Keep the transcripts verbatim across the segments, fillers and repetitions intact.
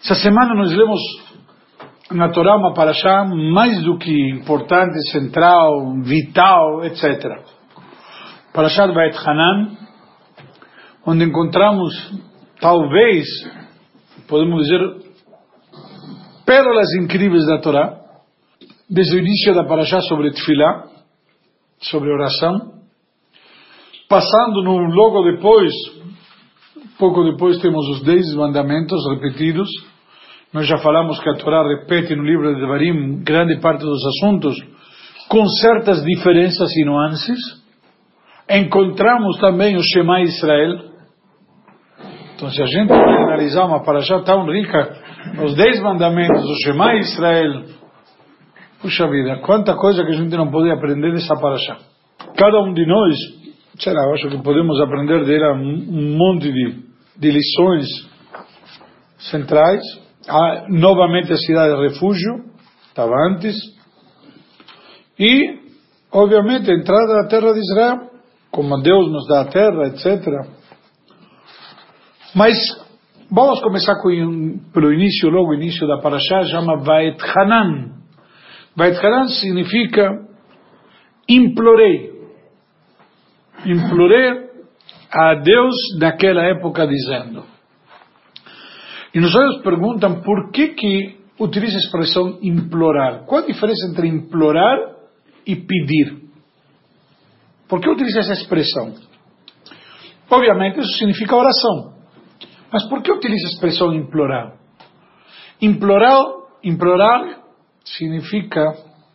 Essa semana nós lemos na Torá uma parashá mais do que importante, central, vital, etcétera. Parashat Vaetchanan, onde encontramos, talvez, podemos dizer, pérolas incríveis da Torá, desde o início da parashá sobre Tefilá, sobre oração, passando no logo depois, pouco depois temos os dez mandamentos repetidos. Nós já falamos que a Torá repete no livro de Devarim grande parte dos assuntos, com certas diferenças e nuances. Encontramos também o Shema Israel. Então, se a gente vai analisar uma parashá tão rica, os dez mandamentos, o Shema Israel, puxa vida, quanta coisa que a gente não pode aprender dessa parashá. Cada um de nós, sei lá, eu acho que podemos aprender dela um monte de, de lições centrais. Ah, novamente a cidade de refúgio, estava antes, e obviamente a entrada da terra de Israel, como Deus nos dá a terra, etcétera. Mas vamos começar com, pelo início, logo o início da parashá, chama Vaetchanan. Vaetchanan significa implorei, implorei a Deus naquela época dizendo. E nos olhos perguntam por que que utiliza a expressão implorar. Qual a diferença entre implorar e pedir? Por que utiliza essa expressão? Obviamente isso significa oração. Mas por que utiliza a expressão implorar? Implorar, implorar significa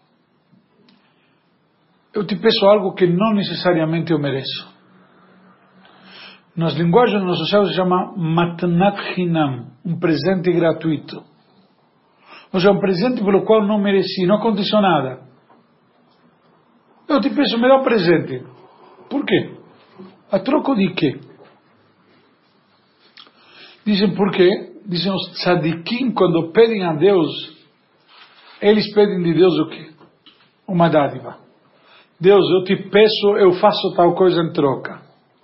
eu te peço algo que não necessariamente eu mereço. Nas linguagens no social se chama matnat hinam, um presente gratuito. Ou seja, um presente pelo qual não mereci, não aconteceu nada. Eu te peço o melhor presente. Por quê? A troco de quê? Dizem por quê? Dizem os tzadikim, quando pedem a Deus, eles pedem de Deus o quê? Uma dádiva. Deus, eu te peço, eu faço tal coisa em troca.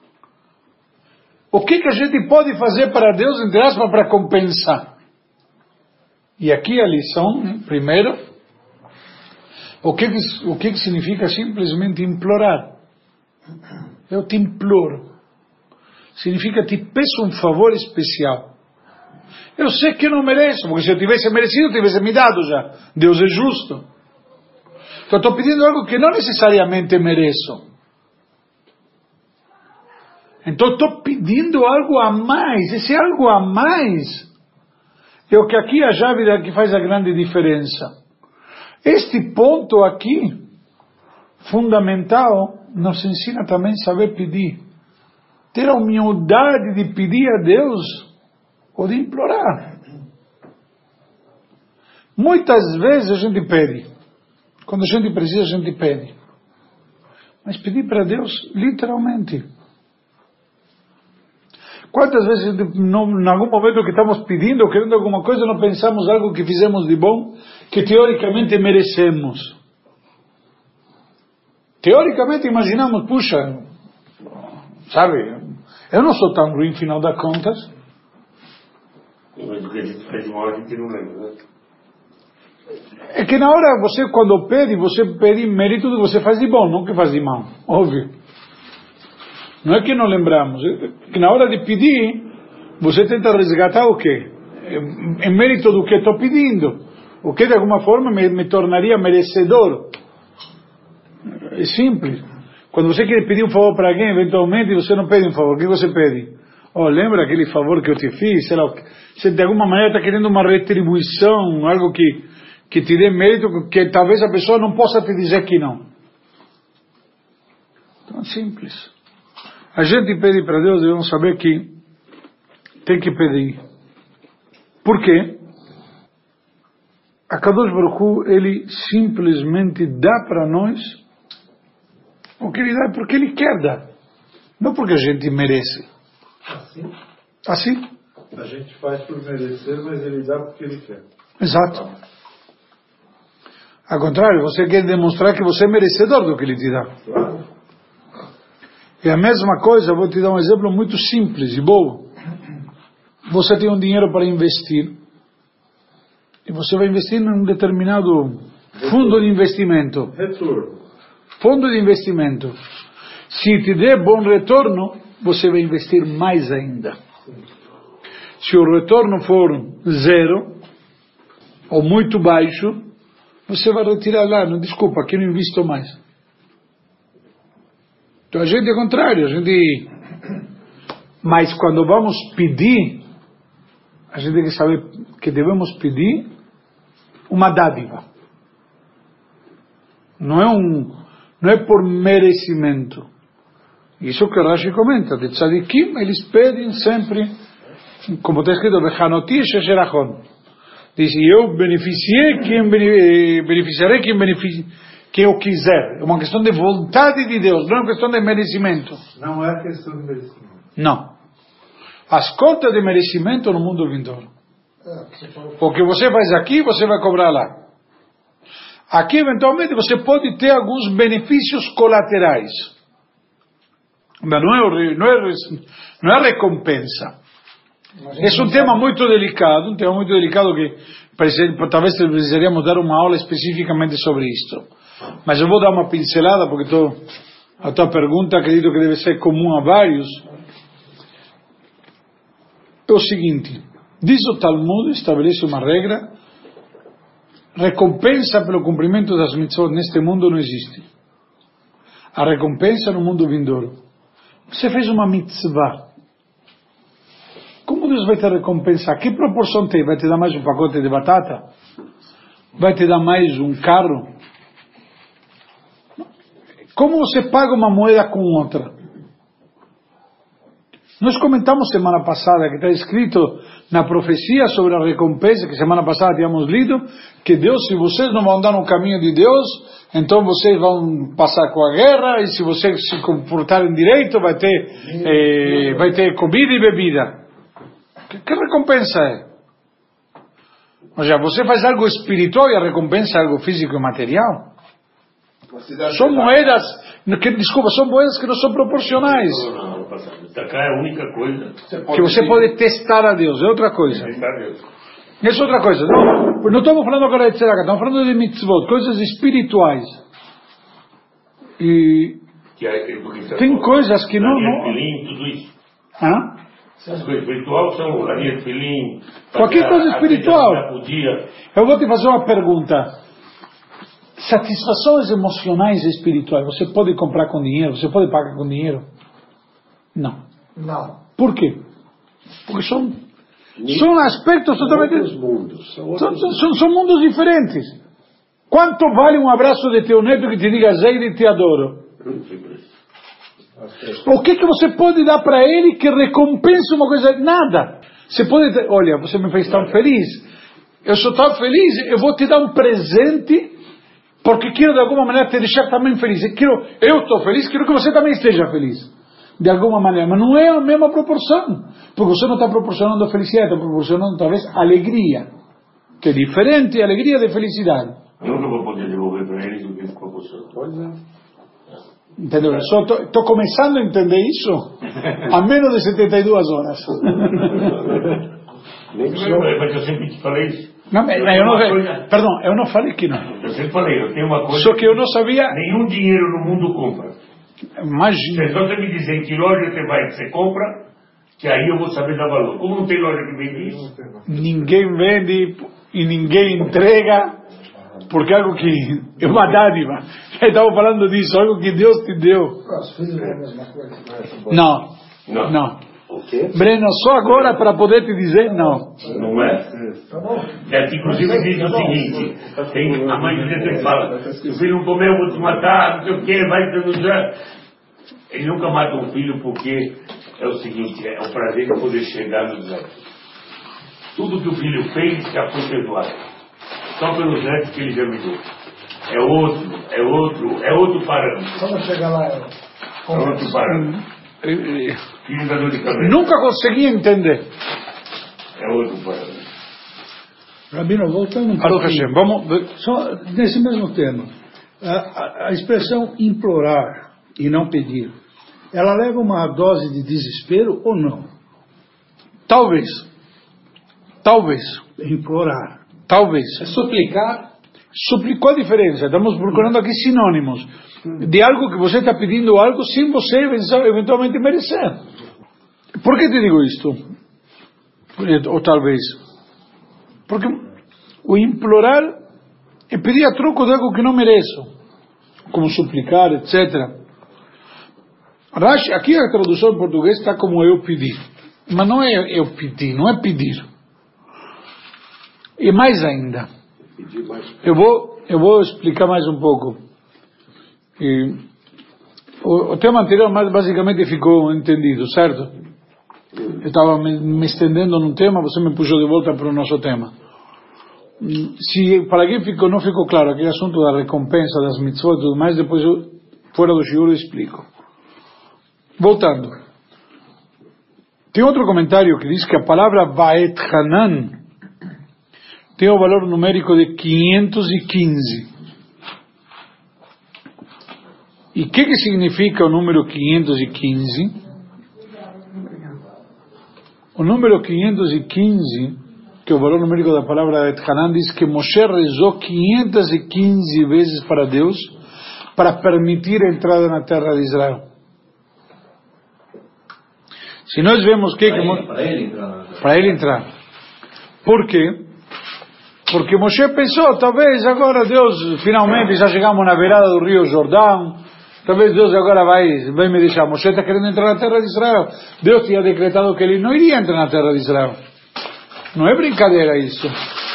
O que que a gente pode fazer para Deus, entre aspas, para compensar? E aqui a lição, né? Primeiro, o que que, o que que significa simplesmente implorar? Eu te imploro. Significa te peço um favor especial. Eu sei que eu não mereço, porque se eu tivesse merecido, eu tivesse me dado já. Deus é justo. Então eu estou pedindo algo que não necessariamente mereço. Então estou pedindo algo a mais. Esse algo a mais é o que aqui a chave que faz a grande diferença. Este ponto aqui, fundamental, nos ensina também a saber pedir. Ter a humildade de pedir a Deus ou de implorar. Muitas vezes a gente pede. Quando a gente precisa, a gente pede. Mas pedir para Deus, literalmente. Quantas vezes, não, em algum momento que estamos pedindo ou querendo alguma coisa, não pensamos algo que fizemos de bom, que teoricamente merecemos? Teoricamente imaginamos, puxa, sabe, eu não sou tão ruim, final das contas. Mas o que a gente fez uma hora a gente não lembra, né? É que na hora, você quando pede, você pede mérito do que você faz de bom, não que faz de mal, óbvio. Não é que não lembramos, é que na hora de pedir, você tenta resgatar o quê? Em mérito do que estou pedindo. O que de alguma forma me, me tornaria merecedor. É simples. Quando você quer pedir um favor para alguém, eventualmente você não pede um favor. O que você pede? Oh, lembra aquele favor que eu te fiz? Sei lá, você de alguma maneira está querendo uma retribuição, algo que, que te dê mérito, que talvez a pessoa não possa te dizer que não. Então é simples. A gente pede para Deus, devemos saber que tem que pedir. Por quê? A Kadosh Baruch Hu, ele simplesmente dá para nós o que ele dá porque ele quer dar. Não porque a gente merece. Assim? Assim? A gente faz por merecer, mas ele dá porque ele quer. Exato. Ao contrário, você quer demonstrar que você é merecedor do que ele te dá. Claro. É a mesma coisa, vou te dar um exemplo muito simples e bom. Você tem um dinheiro para investir e você vai investir em um determinado fundo de investimento. Retorno. Fundo de investimento. Se te der bom retorno, você vai investir mais ainda. Se o retorno for zero, ou muito baixo, você vai retirar lá, não, desculpa, aqui não invisto mais. Então a gente é contrário, a gente... Mas quando vamos pedir, a gente tem que saber que devemos pedir uma dádiva. Não é um, não é por merecimento. Isso que Rashi comenta, de tzadikim, eles pedem sempre, como está escrito, Vechanoti shesherachon. Diz, eu beneficiei quem beneficiarei quem, benefici, quem eu quiser. É uma questão de vontade de Deus, não é uma questão de merecimento. Não é questão de merecimento. Não. As contas de merecimento no mundo vindouro. O que você faz aqui, você vai cobrar lá. Aqui, eventualmente, você pode ter alguns benefícios colaterais. Mas não é, não é, não é recompensa. Esse é um tema muito delicado, um tema muito delicado que talvez precisaríamos dar uma aula especificamente sobre isto. Mas eu vou dar uma pincelada, porque tô, a tua pergunta acredito que deve ser comum a vários. É o seguinte, diz o Talmud, estabelece uma regra, recompensa pelo cumprimento das mitzvot neste mundo não existe. A recompensa no mundo vindouro. Você fez uma mitzvah. Como Deus vai te recompensar? Que proporção tem? Vai te dar mais um pacote de batata? Vai te dar mais um carro? Como você paga uma moeda com outra? Nós comentamos semana passada que está escrito na profecia sobre a recompensa, que semana passada tínhamos lido, que Deus, se vocês não vão andar no caminho de Deus, então vocês vão passar com a guerra, e se vocês se comportarem direito, vai ter, eh, vai ter comida e bebida. Que, que recompensa é? Ou seja, você faz algo espiritual e a recompensa é algo físico e material. São moedas, que, desculpa, são moedas que não são proporcionais. Não, não, não. Cá é a única coisa que você pode testar a Deus, é outra coisa. testar a Deus. Isso é outra coisa. Não, não estamos falando agora de tzedakah, estamos falando de mitzvot, coisas espirituais. E que é, tem coisas que não... não... Filim, tudo isso. Hã? As coisas espirituais são arinha de filim. Qualquer coisa espiritual. Dia. Eu vou te fazer uma pergunta. Satisfações emocionais e espirituais, você pode comprar com dinheiro? Você pode pagar com dinheiro? Não. Não. Por quê? Porque são, são aspectos totalmente... mundos. São, são, são, são mundos diferentes. Quanto vale um abraço de teu neto que te diga Zeide, te adoro? O que que você pode dar para ele que recompense uma coisa? Nada. Você pode ter, olha, você me fez tão feliz. Eu sou tão feliz, eu vou te dar um presente porque quero de alguma maneira te deixar também feliz. Eu quero, eu estou feliz, quero que você também esteja feliz. De alguma maneira, mas não é a mesma proporção. Porque você não está proporcionando felicidade, está proporcionando talvez alegria. Que é diferente, alegria de felicidade. Eu nunca vou poder devolver para eles o que ficou possível. Pois é. Entendeu? Eu só estou começando a entender isso há menos de setenta e duas horas. Mas eu sempre te falei isso. Não, eu eu não, coisa... Perdão, eu não falei que não. Eu sempre falei, eu tenho uma coisa... Só que eu não sabia... Nenhum dinheiro no mundo compra. Imagina. É só você me dizer em que loja você vai, que você compra, que aí eu vou saber dar valor. Como não tem loja que vende isso? Ninguém vende e ninguém entrega, porque é algo que é uma dádiva. Já estava falando disso, algo que Deus te deu. Os filhos é a mesma coisa. Não, Não. não. O quê? Breno, só agora para poder te dizer não. Não é? É que inclusive diz o seguinte, tem, a mãe de Deus fala, se o filho não comer eu vou te matar, não sei o que, vai denunciar. Ele nunca mata um filho porque é o seguinte, é o prazer de poder chegar nos netos. Tudo que o filho fez já foi perdoado. Só pelos netos que ele já me deu. É outro, é outro, é outro parâmetro. Quando chegar lá, é É outro parâmetro. Filho da dor de cabeça. Nunca consegui entender. É outro parâmetro. Rabino, voltando um Baruch pouquinho, Hashem, vamos... só nesse mesmo tema, a, a, a expressão implorar e não pedir, ela leva uma dose de desespero ou não? Talvez. Talvez. Implorar. Talvez. É suplicar. Supli... Qual a diferença? Estamos procurando aqui sinônimos de algo que você está pedindo algo sem você eventualmente merecer. Por que te digo isto? Ou talvez. Porque o implorar é pedir a troco de algo que não mereço, como suplicar, etcétera. Rashi, aqui a tradução em português está como eu pedi, mas não é eu pedir, não é pedir. E mais ainda, eu vou, eu vou explicar mais um pouco. E o, o tema anterior mais basicamente ficou entendido, certo? Eu estava me, me estendendo num tema, você me puxou de volta para o nosso tema. Se para quem ficou, não ficou claro aquele assunto da recompensa das mitzvot e tudo mais, depois eu, fora do shiur, eu explico. Voltando. Tem outro comentário que diz que a palavra Vaet Hanan tem o valor numérico de quinhentos e quinze. E o que, que significa o número quinhentos e quinze? O número quinhentos e quinze, que é o valor numérico da palavra Vaet Hanan, diz que Moshe rezou quinhentas e quinze vezes para Deus para permitir a entrada na terra de Israel. Se nós vemos que... Para ele, para ele entrar. Para ele entrar. Por quê? Porque Moshe pensou, talvez agora Deus, finalmente já chegamos na beirada do rio Jordão, talvez Deus agora vai, vai me deixar. Moshe está querendo entrar na terra de Israel. Deus tinha decretado que ele não iria entrar na terra de Israel. Não é brincadeira isso.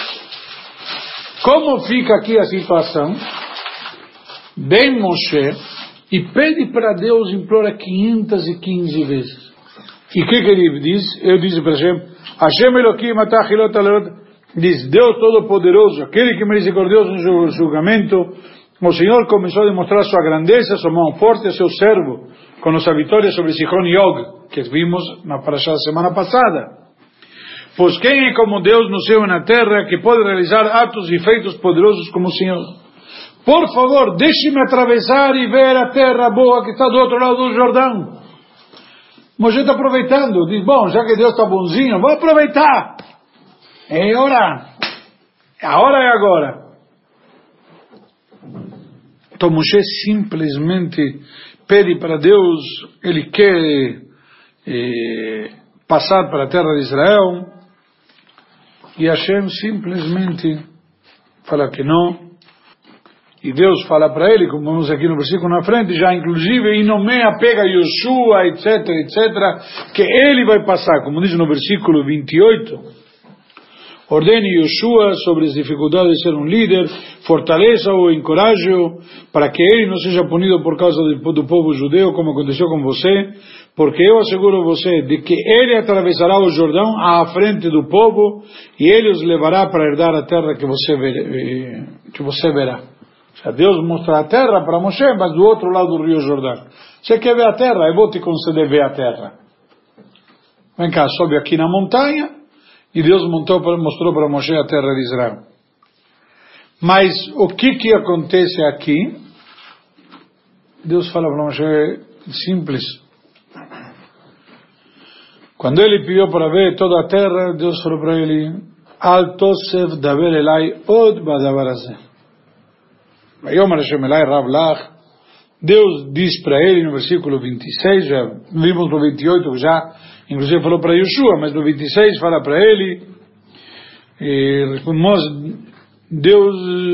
Como fica aqui a situação? Vem Moshe e pede para Deus, implora quinhentas e quinze vezes. E o que, que ele diz? Eu disse para Hashem, Hashem Elohim atachilot alot, diz, Deus Todo-Poderoso, aquele que é misericordioso no julgamento, o Senhor começou a demonstrar sua grandeza, sua mão forte a seu servo, com nossa vitória sobre Sihon e Og, que vimos na parashá da semana passada. Pois quem é como Deus no céu e na terra, que pode realizar atos e feitos poderosos como o Senhor? Por favor, deixe-me atravessar e ver a terra boa que está do outro lado do Jordão. Moshe está aproveitando, diz, bom, já que Deus está bonzinho, vou aproveitar. É hora. A hora é agora. Então Moshe simplesmente pede para Deus, ele quer eh, passar para a terra de Israel, e Hashem simplesmente fala que não. E Deus fala para ele, como vemos aqui no versículo na frente, já inclusive, e nomeia, pega Yoshua, etc, etcétera, que ele vai passar, como diz no versículo vinte e oito, ordene Yoshua sobre as dificuldades de ser um líder, fortaleça-o, encoraje-o, para que ele não seja punido por causa do, do povo judeu, como aconteceu com você, porque eu asseguro você de que ele atravessará o Jordão à frente do povo, e ele os levará para herdar a terra que você, ver, que você verá. Deus mostra a terra para Moshe, mas do outro lado do rio Jordão. Você quer ver a terra? Eu vou te conceder ver a terra. Vem cá, sobe aqui na montanha, e Deus montou, mostrou para Moshe a terra de Israel. Mas o que que acontece aqui? Deus fala para Moshe, simples. Quando ele pediu para ver toda a terra, Deus falou para ele, Al tosef daber elai od badavar hazeh. Deus diz para ele no versículo vinte e seis, já vimos no vinte e oito, já inclusive falou para Yoshua, mas no vinte e seis fala para ele, Deus,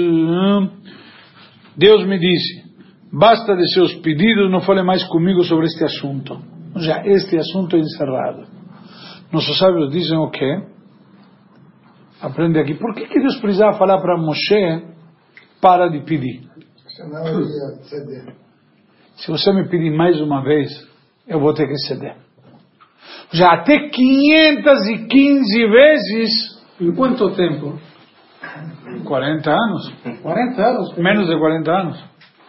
Deus me disse, basta de seus pedidos, não fale mais comigo sobre este assunto. Já este assunto é encerrado. Nossos sábios dizem o quê? Aprende aqui. Por que, que Deus precisava falar para Moshe, para de pedir? Senão eu ia ceder. Se você me pedir mais uma vez, eu vou ter que ceder. Já até quinhentas e quinze vezes. Em quanto tempo? quarenta anos. quarenta anos? Menos de quarenta anos.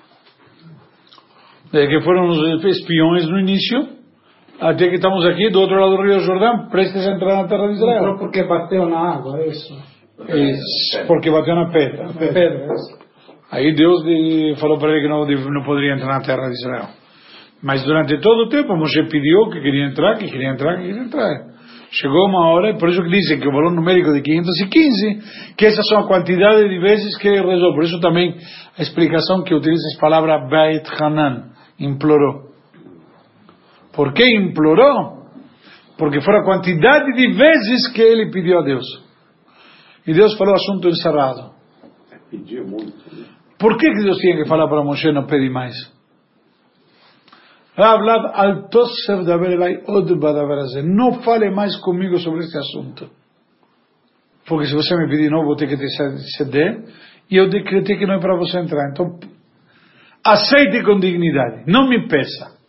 Desde que foram os espiões no início, até que estamos aqui do outro lado do Rio Jordão, prestes a entrar na terra de Israel. Não, porque bateu na água, é isso. É, porque bateu na pedra. Na pedra, é isso. Aí Deus falou para ele que não, não poderia entrar na terra de Israel. Mas durante todo o tempo Moshe pediu que queria entrar, que queria entrar, que queria entrar. chegou uma hora, por isso que dizem que o valor numérico de quinhentos e quinze, que essas são a quantidade de vezes que ele rezou. Por isso também a explicação que utiliza a palavra Beit Hanan, implorou. Por que implorou? Porque foi a quantidade de vezes que ele pediu a Deus. E Deus falou assunto encerrado. Pediu muito. Por que que Deus tinha que falar para Moshe não pedir mais? Não fale mais comigo sobre este assunto. Porque se você me pedir não, vou ter que te ceder. E eu decretei que não é para você entrar. Então, aceite com dignidade. Não me peça.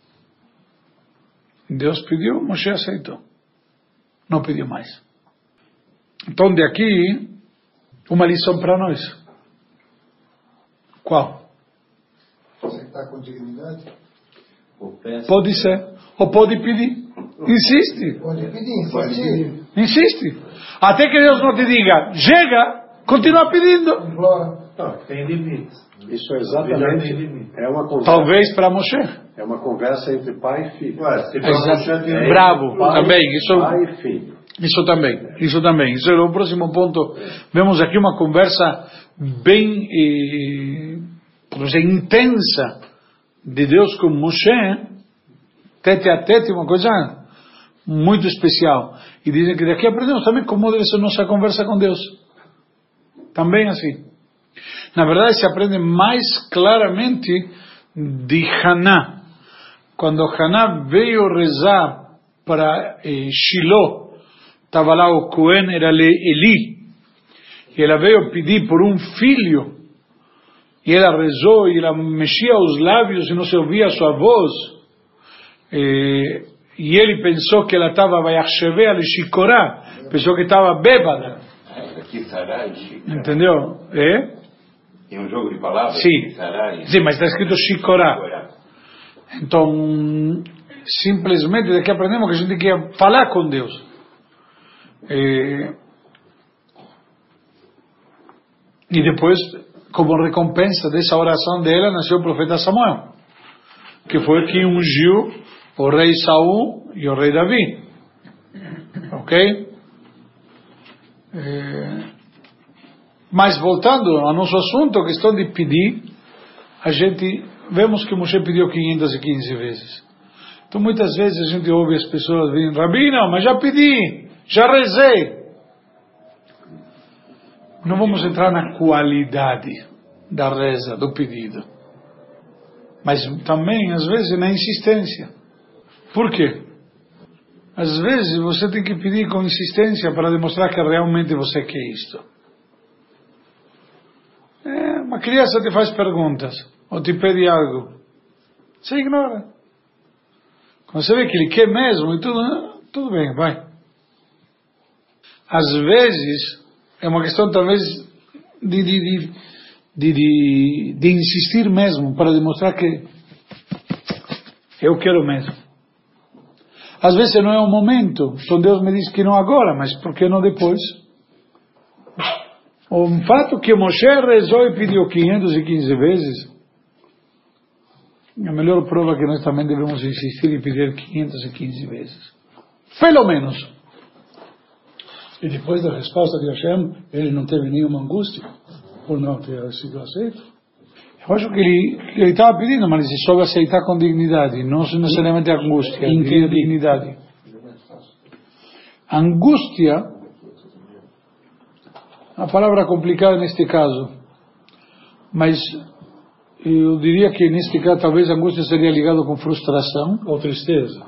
Deus pediu, Moshe aceitou. Não pediu mais. Então, de aqui, uma lição para nós. Qual? Aceitar com dignidade? Pode ser. Ou pode pedir. Insiste. Pode pedir, insistir. Insiste. Até que Deus não te diga, chega, continua pedindo. Não, tem limites. Isso é exatamente. É uma conversa. Talvez para Moshe. É uma conversa entre pai e filho. Ué, se Exato. é Bravo, pai, também. Isso, pai e filho. isso também. Isso também. Isso é o próximo ponto. Vemos aqui uma conversa bem eh, dizer, intensa de Deus com Moshe, tete a tete, uma coisa muito especial. E dizem que daqui aprendemos também como deve ser nossa conversa com Deus. Também assim. Na verdade, se aprende mais claramente de Haná. Quando Haná veio rezar para eh, Shiloh, estava lá o Cohen, era Eli, e ela veio pedir por um filho, e ela rezou, e ela mexia os lábios e não se ouvia a sua voz, eh, e ele pensou que ela estava Vayachsheve al-Shikorá, pensou que estava bêbada. Entendeu? É? Tem um jogo de palavras? Sim, sim, mas está escrito Shikorá. Então, simplesmente daqui aprendemos que a gente tem que falar com Deus. É... E depois, como recompensa dessa oração dela, nasceu o profeta Samuel, que foi quem ungiu o rei Saul e o rei Davi. Ok? É... Mas voltando ao nosso assunto, a questão de pedir, a gente, vemos que Moshe pediu quinhentas e quinze vezes. Então muitas vezes a gente ouve as pessoas dizendo, Rabino, mas já pedi, já rezei. Não vamos entrar na qualidade da reza, do pedido. Mas também, às vezes, na insistência. Por quê? Às vezes você tem que pedir com insistência para demonstrar que realmente você quer isto. É, uma criança te faz perguntas, ou te pede algo. Você ignora. Quando você vê que ele quer mesmo, e tudo, tudo bem, vai. Às vezes, é uma questão talvez de, de, de, de, de, de insistir mesmo, para demonstrar que eu quero mesmo. Às vezes não é o momento, então Deus me diz que não agora, mas por que não depois? O fato que Moshe rezou e pediu quinhentas e quinze vezes, é a melhor prova que nós também devemos insistir e pedir quinhentas e quinze vezes. Pelo menos. E depois da resposta de Hashem, ele não teve nenhuma angústia por não ter sido aceito? Eu acho que ele estava pedindo, mas ele soube aceitar com dignidade, não necessariamente angústia, Entendi. dignidade. Angústia, a palavra complicada neste caso, mas eu diria que neste caso talvez a angústia seria ligada com frustração. Ou tristeza?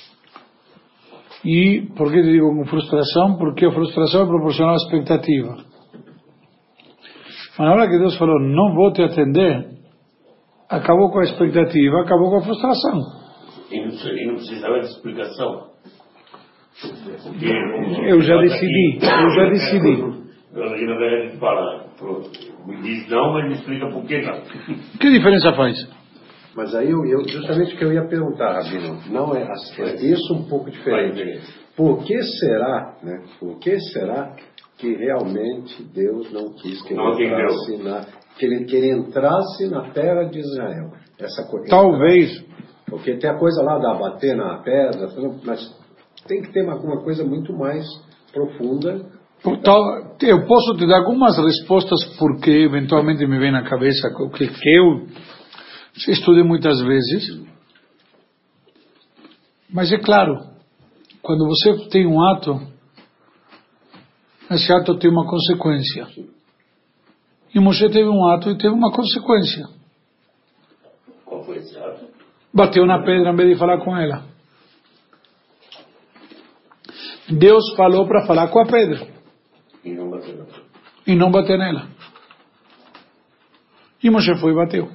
E por que eu digo com frustração? Porque a frustração é proporcional à expectativa. Mas na hora que Deus falou, não vou te atender, acabou com a expectativa, acabou com a frustração. E não, e não precisava de explicação. Porque Eu já decidi, eu já decidi. Aqui na verdade a gente fala, me diz não, mas me explica por que não. Que diferença faz? Mas aí eu, eu justamente o que eu ia perguntar, Rabino, não é, é isso um pouco diferente. Por que será, né? Por que será que realmente Deus não quis que ele, Não entrasse, na, que ele, que ele entrasse na terra de Israel? Essa coisa. Talvez. Porque tem a coisa lá da bater na pedra, mas tem que ter alguma coisa muito mais profunda. Eu posso te dar algumas respostas porque eventualmente me vem na cabeça que, que eu estudei muitas vezes. Mas é claro, quando você tem um ato, esse ato tem uma consequência. E Moshe teve um ato e teve uma consequência. Qual foi esse ato? Bateu na pedra em vez de falar com ela. Deus falou para falar com a pedra. E não bateu. E não bater nela. E Moshe foi e bateu.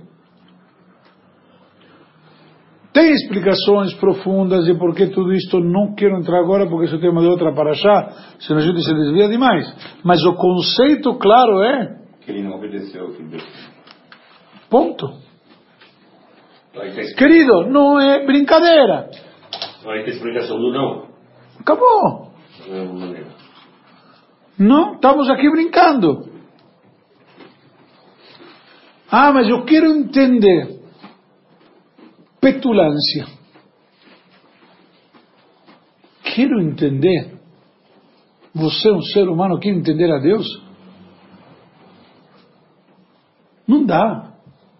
Tem explicações profundas de por que tudo isto, não quero entrar agora porque esse é o tema de outra paraxá, senão a gente se desvia demais. Mas o conceito claro é que ele não obedeceu ao que Deus. Ponto. Querido, não é brincadeira. Vai ter explicação do não. Acabou. Não, estamos aqui brincando. Ah, mas eu quero entender. Petulância. Quero entender. Você é um ser humano, quer entender a Deus? Não dá.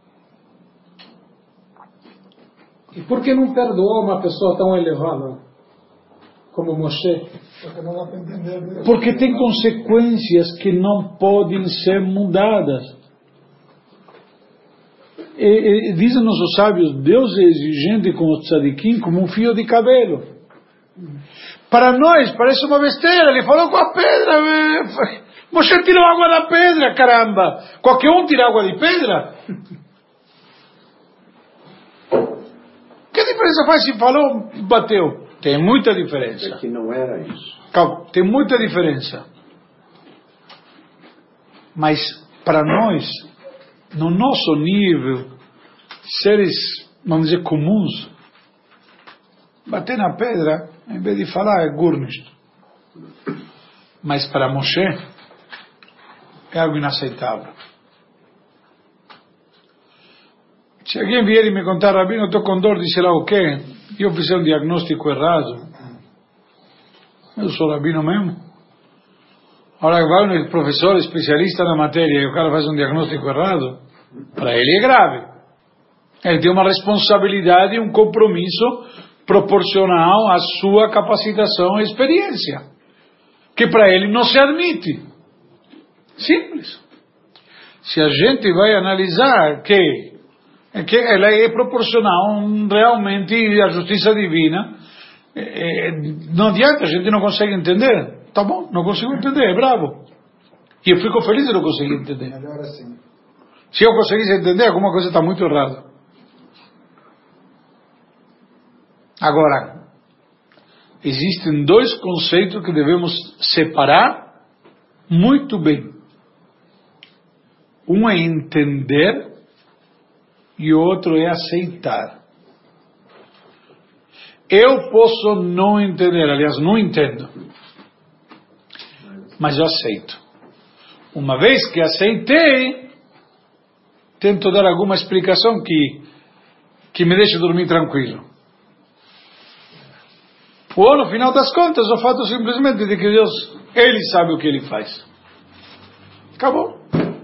E por que não perdoou uma pessoa tão elevada como Moshe? Porque não dá para entender Deus. Porque tem consequências que não podem ser mudadas. E, e, dizem nossos sábios, Deus é exigente com os tzadikim como um fio de cabelo. Para nós parece uma besteira, ele falou com a pedra. Moshe tirou água da pedra, caramba. Qualquer um tira água de pedra. Que diferença faz se falou, bateu? Tem muita diferença. É que não era isso. Calma, tem muita diferença. Mas para nós, no nosso nível, seres, vamos dizer, comuns, bater na pedra, em vez de falar, é gurnish. Mas para Moshe, é algo inaceitável. Se alguém vier e me contar, Rabino, estou com dor de sei lá o quê, e eu fiz um diagnóstico errado, eu sou Rabino mesmo. Agora vai um professor especialista na matéria e o cara faz um diagnóstico errado, para ele é grave. Ele tem uma responsabilidade e um compromisso proporcional à sua capacitação e experiência, que para ele não se admite. Simples. Se a gente vai analisar que, que ela é proporcional realmente à justiça divina, é, não adianta, a gente não consegue entender. Tá bom, não consigo entender, é bravo. E eu fico feliz de não conseguir entender. Melhor assim. Se eu conseguisse entender, alguma coisa está muito errada. Agora, existem dois conceitos que devemos separar muito bem. Um é entender e o outro é aceitar. Eu posso não entender, aliás, não entendo, mas eu aceito. Uma vez que aceitei, tento dar alguma explicação que, que me deixe dormir tranquilo. Ou, no final das contas, o fato simplesmente de que Deus, Ele sabe o que Ele faz. Acabou.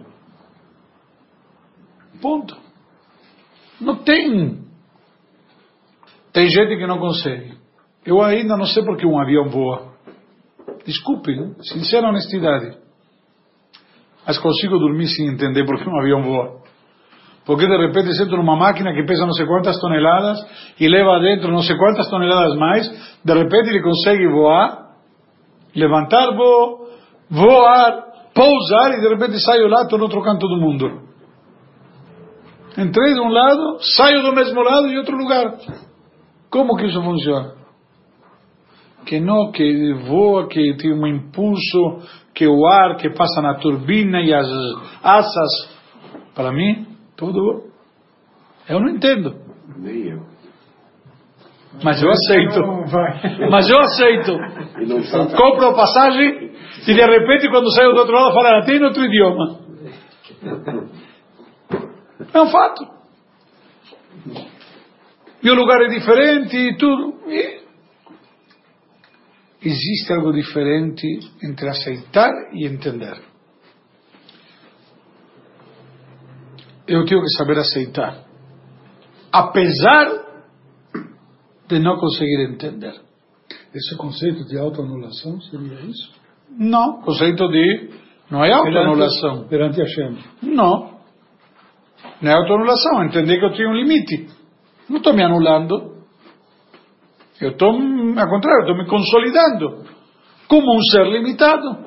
Ponto. Não tem. Tem gente que não consegue. Eu ainda não sei porque um avião voa. Desculpe, né? Sincera honestidade. Mas consigo dormir sem entender porque um avião voa. Porque de repente sento numa máquina que pesa não sei quantas toneladas e leva dentro não sei quantas toneladas mais. De repente ele consegue voar, levantar voo, voar, pousar e de repente saio lá, estou no outro canto do mundo. Entrei de um lado, saio do mesmo lado e outro lugar. Como que isso funciona? Que não, que voa, que tem um impulso, que o ar que passa na turbina e as asas. Para mim, tudo. Eu não entendo. Nem eu. Mas eu aceito. Mas eu aceito. Compro a passagem e de repente quando saio do outro lado falo até em outro idioma. É um fato. E o lugar é diferente e tudo. E existe algo diferente entre aceitar e entender. Eu tenho que saber aceitar, apesar de não conseguir entender. Esse conceito de autoanulação seria isso? Não, conceito de... Não é autoanulação. Perante Hashem. Não. Não é autoanulação. Entender que eu tenho um limite. Não estou me anulando. Eu estou, ao contrário, estou me consolidando como um ser limitado.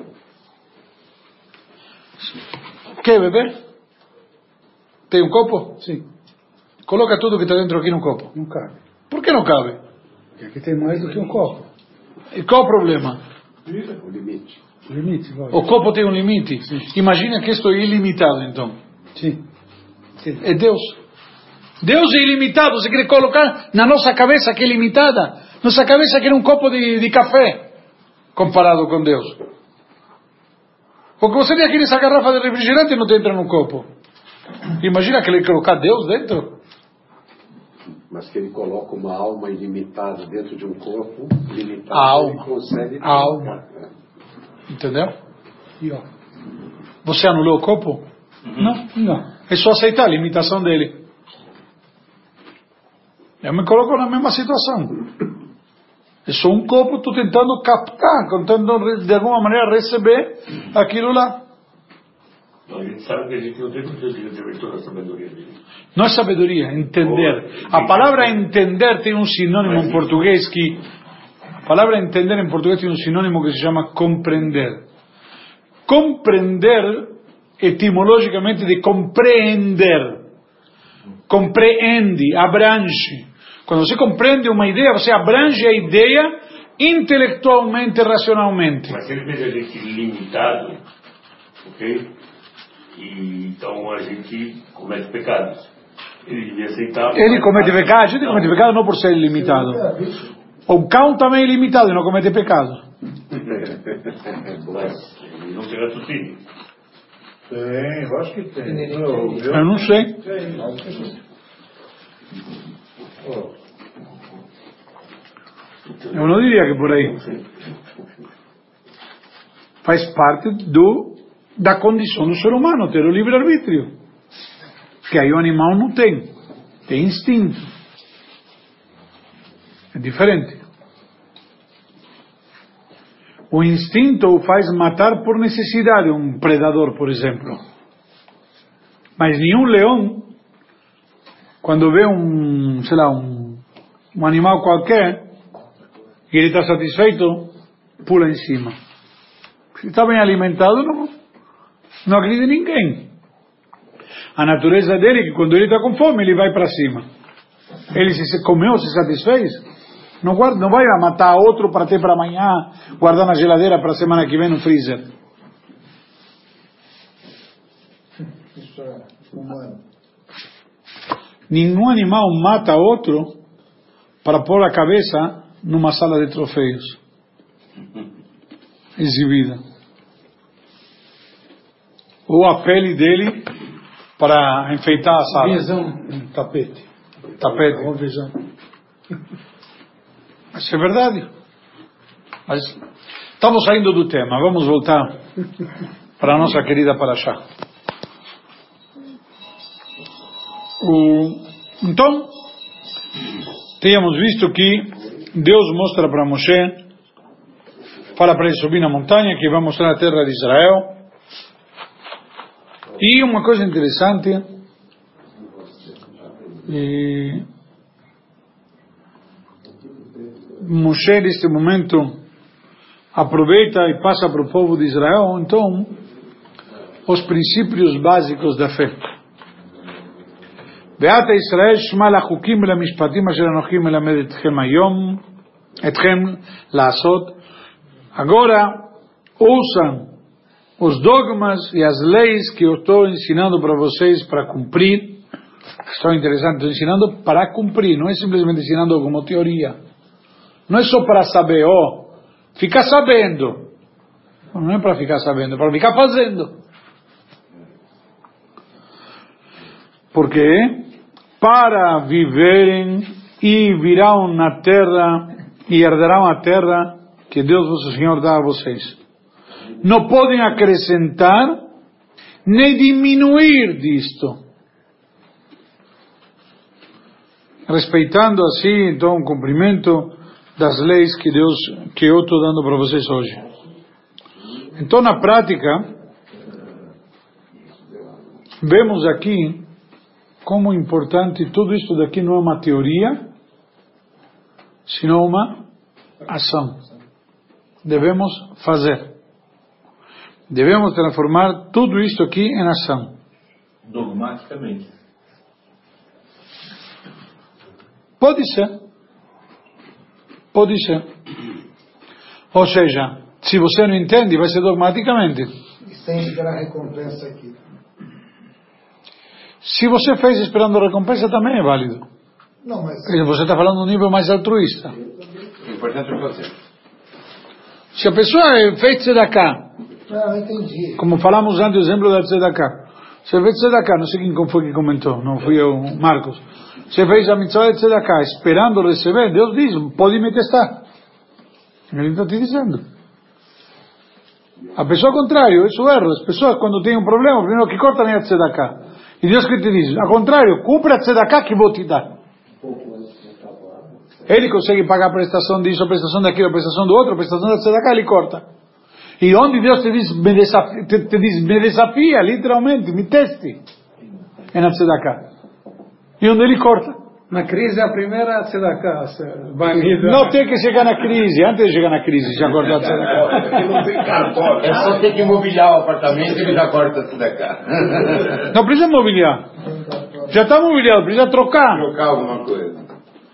Quer beber? Tem um copo? Sim. Coloca tudo que está dentro aqui no copo. Não cabe. Por que não cabe? Porque aqui tem mais do que um copo. E qual o problema? O limite. O limite, lógico. O copo tem um limite? Sim. Imagina que isto é ilimitado, então. Sim. Sim. É Deus. Deus é ilimitado. Você quer colocar na nossa cabeça que é limitada? Nossa cabeça que é um copo de, de café comparado com Deus. Porque você tem aqui nessa garrafa de refrigerante e não te entra no copo. Imagina que ele colocar Deus dentro. Mas que ele coloca uma alma ilimitada dentro de um corpo limitado, A alma. ele consegue... A alma. Entendeu? E ó. Você anulou o copo? Uhum. Não, não. É só aceitar a limitação dele. Eu me coloco na mesma situação. É só um copo, estou tentando captar, tentando de alguma maneira receber aquilo lá. A gente sabe que a gente não tem condições de receber toda a sabedoria dele. Não é sabedoria, é entender. A palavra entender tem um sinônimo em português que... A palavra entender em português tem um sinônimo que se chama compreender. Compreender, etimologicamente, de compreender. Compreende, abrange. Quando você compreende uma ideia, você abrange a ideia intelectualmente, racionalmente. Mas se ele fez a gente limitado, ok? E então a gente comete pecados. Ele devia aceitar. Ele comete pecado, a gente comete pecado não por ser limitado. O cão também é limitado e não comete pecado. Mas ele não tem raciocínio. Tem, eu acho que tem. Eu, eu não sei. Eu não diria que por aí. Faz parte do, da condição do ser humano ter o livre-arbítrio. Que aí o animal não tem. Tem instinto. É diferente. O instinto o faz matar por necessidade, um predador, por exemplo. Mas nenhum leão, quando vê um, sei lá, um, um animal qualquer, e ele está satisfeito, pula em cima. Se está bem alimentado, não, não agride ninguém. A natureza dele é que quando ele está com fome, ele vai para cima. Ele se comeu, se satisfez, não, guarda, não vai matar outro para ter para amanhã, guardar na geladeira para a semana que vem no freezer. Isso é humano. Nenhum animal mata outro para pôr a cabeça numa sala de troféus exibida. Ou a pele dele para enfeitar a sala. Visão, um tapete. Tapete. Uma visão. Isso é verdade. Mas estamos saindo do tema. Vamos voltar para a nossa querida Parashá. O, então, tínhamos visto que Deus mostra para Moshe, fala para ele subir na montanha, que vai mostrar a terra de Israel. E uma coisa interessante, e Moshe neste momento aproveita e passa para o povo de Israel, então, os princípios básicos da fé. Beata Israel, shma lachukim ולמשפטים אשר אנוכי מלמד אתכם היום, אתכם לעשות. Agora, ouçam os dogmas e as leis que eu estou ensinando para vocês para cumprir. Estou interessante, estou ensinando para cumprir, não é simplesmente ensinando como teoria. Não é só para saber, ó, ficar sabendo. Não é para ficar sabendo, é para ficar fazendo. Porque para viverem e virão na terra e herdarão a terra que Deus, vosso Senhor, dá a vocês. Não podem acrescentar nem diminuir disto. Respeitando assim, então, o cumprimento das leis que Deus, que eu estou dando para vocês hoje. Então, na prática, vemos aqui como importante, tudo isso daqui não é uma teoria, senão uma ação. Devemos fazer. Devemos transformar tudo isso aqui em ação. Dogmaticamente. Pode ser. Pode ser. Ou seja, se você não entende, vai ser dogmaticamente. E sem esperar recompensa aqui. Se você fez esperando recompensa, também é válido. Não, mas... Você está falando de um nível mais altruísta. O importante é fazer. Se a pessoa fez tzedakah, Não, entendi. como falamos antes, o exemplo da tzedakah. Você fez tzedakah, não sei quem foi que comentou, não fui eu, Marcos. Você fez a mitzvah de tzedakah, esperando receber, Deus diz, pode me testar. Ele está te dizendo. A pessoa ao contrário, isso é erro. As pessoas quando têm um problema, primeiro que cortam é a tzedakah. E Deus que te diz, ao contrário, cumpre a tzedakah que vou te dar. Ele consegue pagar a prestação disso, a prestação daquilo, a prestação do outro, a prestação da tzedakah, ele corta. E onde Deus te diz, me desafia, te, te diz, me desafia, literalmente, me teste, é na tzedakah. E onde ele corta. Na crise é a primeira tzedakah banida. Não tem que chegar na crise, antes de chegar na crise, já corta a tzedakah. Aqui não tem cartório. É só ter que imobiliar o apartamento e ele já corta tudo da cá. Não precisa mobiliar. Já está mobiliado, precisa trocar. Trocar alguma coisa.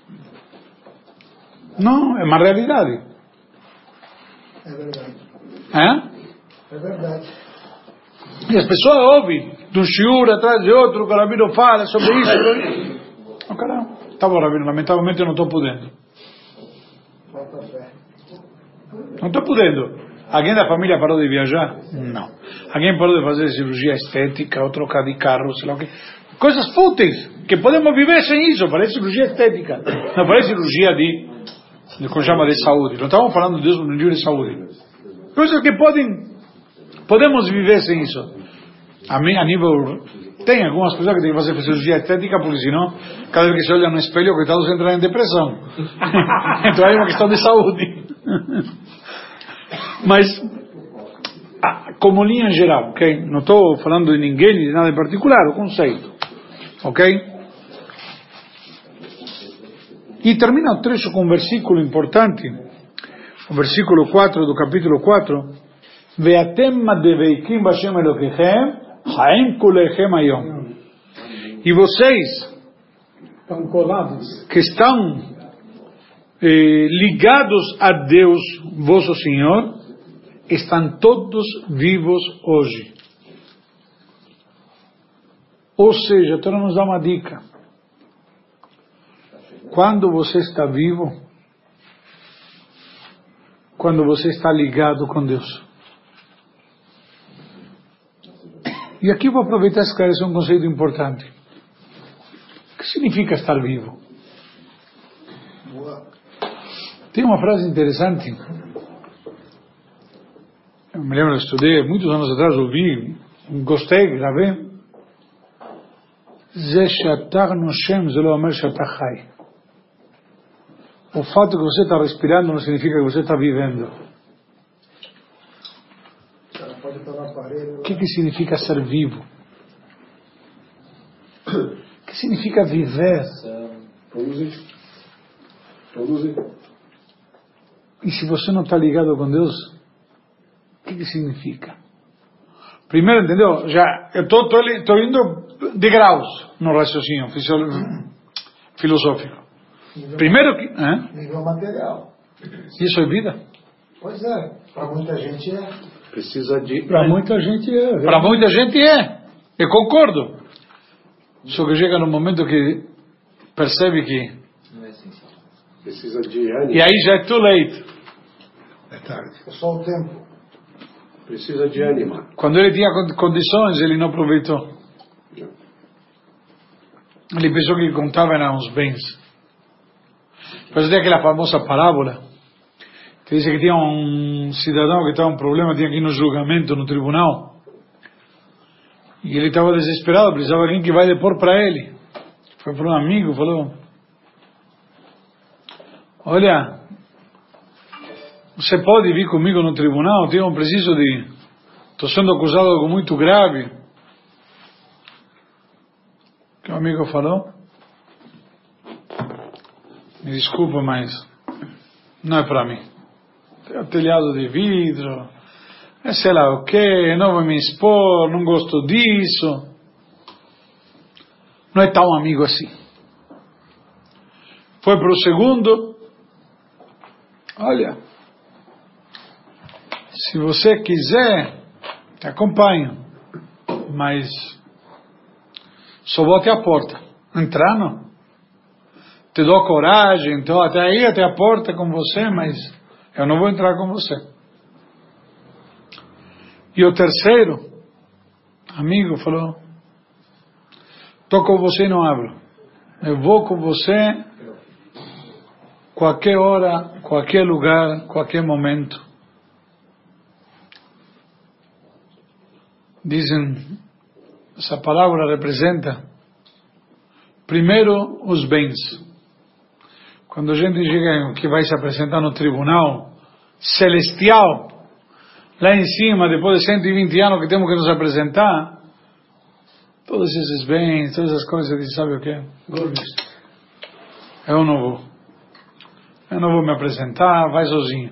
Não, é uma realidade. É verdade. É? É verdade. E as pessoas ouvem, de um shiur atrás de outro, o Rabino fala sobre isso. Sobre isso. Oh, caramba. Tá bom, Rabino, lamentavelmente eu não estou podendo. Falta fé. Não estou podendo. Alguém da família parou de viajar? Não. Alguém parou de fazer cirurgia estética ou trocar de carro, sei lá o quê. Coisas fúteis, que podemos viver sem isso. Parece cirurgia estética. Não parece cirurgia de, de como chama, de saúde. Não estamos falando de Deus no livro de saúde. Coisas que podem, podemos viver sem isso. A, mim, a nível, tem algumas pessoas que têm que fazer cirurgia estética, porque senão, cada vez que se olha no espelho, coitados entram em depressão. Então é uma questão de saúde. Mas, como linha geral, ok? Não estou falando de ninguém, de nada em particular, o conceito, ok? E termina o trecho com um versículo importante, o versículo quatro do capítulo quatro, Ve'atem madeveikim b'Hashem Elokechem, ha'em kulechem hayom. E vocês, Estão colados. que estão eh, ligados a Deus, vosso Senhor, estão todos vivos hoje. Ou seja, a Torá nos dá uma dica. Quando você está vivo, quando você está ligado com Deus. E aqui vou aproveitar e esclarecer um conceito importante. O que significa estar vivo? Tem uma frase interessante. Eu me lembro, eu estudei muitos anos atrás, ouvi, gostei, gravei. Ze shatar no Shem, ze lo omer shatar chai. O fato que você está respirando não significa que você está vivendo. O que, que significa ser vivo? O que significa viver? E se você não está ligado com Deus, o que, que significa? Primeiro, entendeu? Já, eu estou indo de graus no raciocínio filosófico. Primeiro que... Hein? Nível material. Isso é vida? Pois é, para muita gente é. Precisa de... Para muita gente é. Para muita gente é. Eu concordo. Só que chega no momento que percebe que... Precisa de ânimo. E aí já é too late. É tarde. É só o tempo. Precisa de ânimo. Quando ele tinha condições, ele não aproveitou. Ele pensou que contava eram os bens. Mas tem aquela famosa parábola Te disse que tinha um cidadão que estava um problema, tinha aqui no julgamento, no tribunal, e ele estava desesperado, precisava de alguém que vai depor para ele. Foi para um amigo, falou: olha, você pode vir comigo no tribunal? Eu preciso de... Estou sendo acusado de algo muito grave. O que o amigo falou? Me desculpa, mas não é para mim. Tem telhado de vidro, é sei lá o que, não vou me expor, não gosto disso. Não é tão amigo assim. Foi para o segundo. Olha, se você quiser, te acompanho, mas só vou até a porta. Entrar não. Te dou coragem, então até aí, até a porta com você, mas eu não vou entrar com você. E o terceiro amigo falou: estou com você e não abro. Eu vou com você qualquer hora, qualquer lugar, qualquer momento. Dizem, essa palavra representa primeiro os bens. Quando a gente chega que vai se apresentar no tribunal celestial, lá em cima, depois de cento e vinte anos que temos que nos apresentar, todos esses bens, todas as coisas, de sabe o que? Eu não vou. Eu não vou me apresentar, vai sozinho.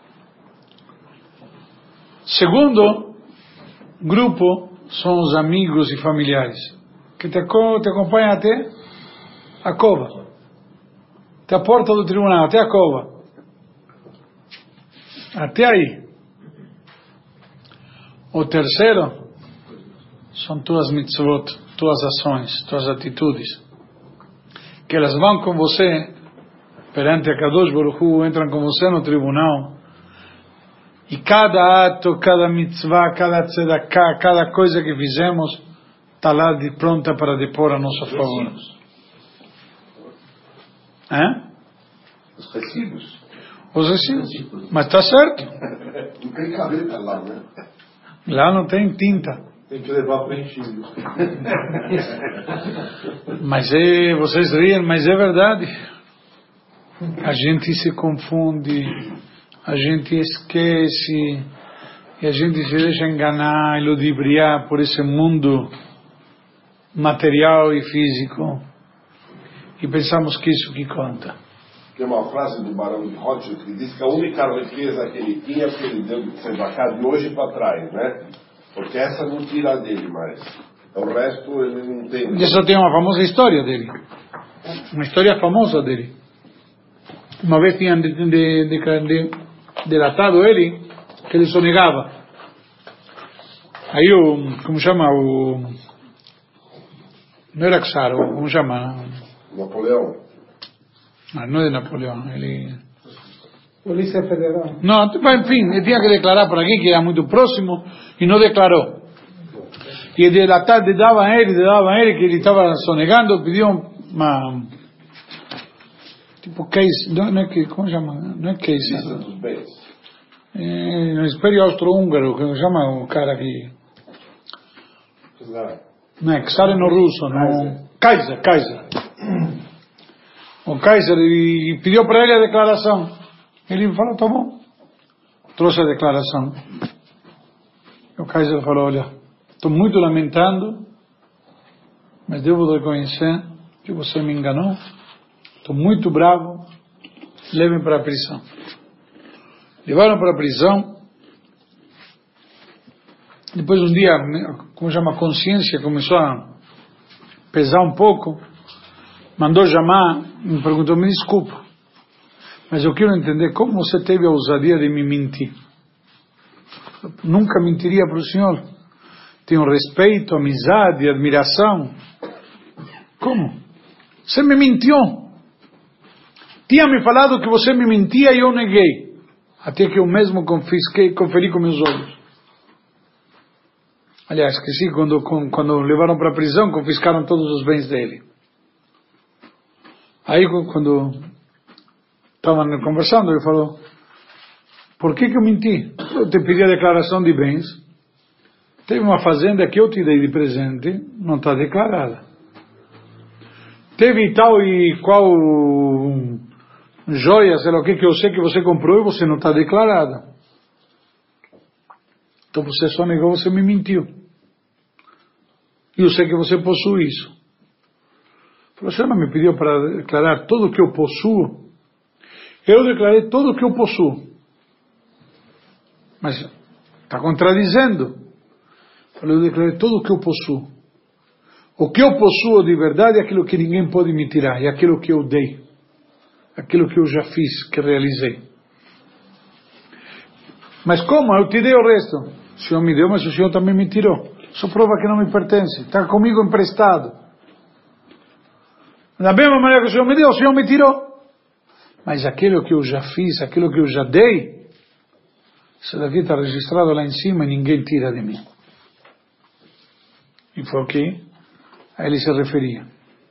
Segundo grupo são os amigos e familiares, que te, te acompanham até a cova, até a porta do tribunal, até a cova. Até aí. O terceiro são tuas mitzvot, tuas ações, tuas atitudes, que elas vão com você perante a Kadosh Baruch Hu, entram com você no tribunal, e cada ato, cada mitzvah, cada tzedakah, cada coisa que fizemos está lá de pronta para depor a nosso favor. É? Os recibos. Os recibos. Mas está certo. Não tem caneta lá, né? Lá não tem tinta. Tem que levar preenchido. Mas é, vocês riem, mas é verdade. A gente se confunde, a gente esquece, e a gente se deixa enganar e ludibriar por esse mundo material e físico, e pensamos que isso que conta. Tem uma frase do Barão de Rothschild que diz que a única riqueza que ele tinha é que ele deu de Tzedakah de hoje para trás, né? Porque essa não tira dele mais. O resto ele não tem. E só tem uma famosa história dele. Uma história famosa dele. Uma vez tinham de, de, de, de, delatado ele, que ele sonegava. Aí o, como chama, o... Não era Czar, como chama? Napoleão. Ah, não é de Napoleão, ele... Polícia Federal. Não, enfim, ele tinha que declarar para alguém que era muito próximo e não declarou. E de la tarde davam a ele, davam a ele que ele estava sonegando, pediam uma... Tipo case, não, não é que, como chama? Não é case. Lista dos bens. É, no Império Austro-Húngaro, como chama o cara aqui? Não é, Czar no russo, não... Kaiser, Kaiser. O Kaiser, e pediu para ele a declaração. Ele falou, tá bom. Trouxe a declaração. O Kaiser falou, olha, estou muito lamentando, mas devo reconhecer que você me enganou. Estou muito bravo. Levem para a prisão. Levaram para a prisão. Depois um dia, como chama, a consciência começou a pesar um pouco. Mandou chamar, me perguntou, me desculpa, mas eu quero entender como você teve a ousadia de me mentir. Nunca mentiria para o senhor. Tenho respeito, amizade, admiração. Como? Você me mentiu. Tinha me falado que você me mentia e eu neguei. Até que eu mesmo confisquei, conferi com meus olhos. Aliás, esqueci, quando, quando levaram para a prisão, confiscaram todos os bens dele. Aí, quando estavam conversando, ele falou, Por que que eu menti? Eu te pedi a declaração de bens. Teve uma fazenda que eu te dei de presente, não está declarada. Teve tal e qual joia, sei lá o que, que eu sei que você comprou e você não está declarada. Então você só negou, você me mentiu. E eu sei que você possui isso. Você não me pediu para declarar tudo o que eu possuo? Eu declarei tudo o que eu possuo. Mas está contradizendo. Eu declarei tudo o que eu possuo. O que eu possuo de verdade é aquilo que ninguém pode me tirar. É aquilo que eu dei. Aquilo que eu já fiz, que realizei. Mas como? Eu te dei o resto. O Senhor me deu, mas o Senhor também me tirou. Isso prova que não me pertence. Está comigo emprestado. Da mesma maneira que o Senhor me deu, o Senhor me tirou. Mas aquilo que eu já fiz, aquilo que eu já dei, isso daqui está registrado lá em cima e ninguém tira de mim. E foi o que a ele se referia.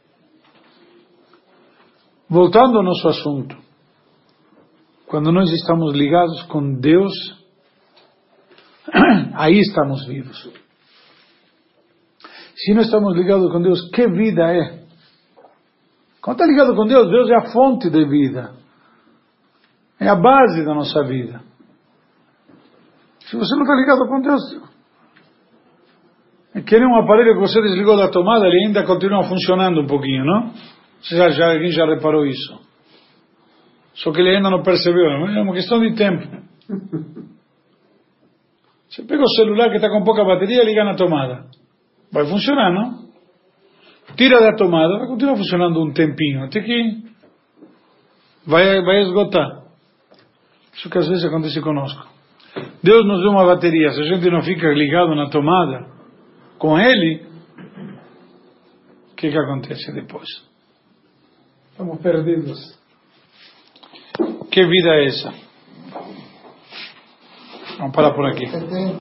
Voltando ao nosso assunto. Quando nós estamos ligados com Deus, aí estamos vivos. Se não estamos ligados com Deus, que vida é? Quando está ligado com Deus, Deus é a fonte de vida. É a base da nossa vida. Se você não está ligado com Deus, é que nem um aparelho que você desligou da tomada, ele ainda continua funcionando um pouquinho, não? Você já, já, alguém já reparou isso? Só que ele ainda não percebeu, é uma questão de tempo. Você pega o celular que está com pouca bateria e liga na tomada. Vai funcionar, não? Tira da tomada, vai continuar funcionando um tempinho, até que vai, vai esgotar. Isso que às vezes acontece conosco. Deus nos deu uma bateria, se a gente não fica ligado na tomada com Ele, o que que acontece depois? Estamos perdidos. Que vida é essa? Vamos parar por aqui.